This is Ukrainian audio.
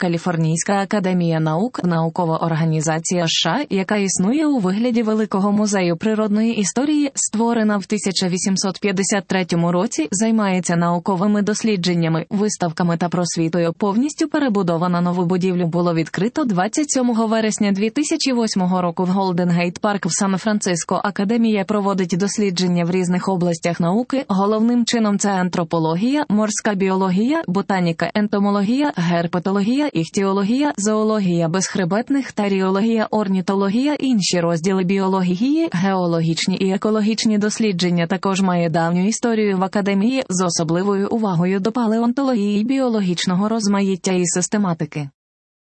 Каліфорнійська академія наук – наукова організація США, яка існує у вигляді Великого музею природної історії, створена в 1853 році, займається науковими дослідженнями, виставками та просвітою. Повністю перебудована нову будівлю було відкрито 27 вересня 2008 року в Голден-Гейт Парк в Сан-Франциско. Академія проводить дослідження в різних областях науки, головним чином це антропологія, морська біологія, ботаніка, ентомологія, герпетологія, іхтіологія, зоологія безхребетних, таріологія, орнітологія, інші розділи біології, геологічні і екологічні дослідження. Також має давню історію в академії з особливою увагою до палеонтології, біологічного розмаїття і систематики.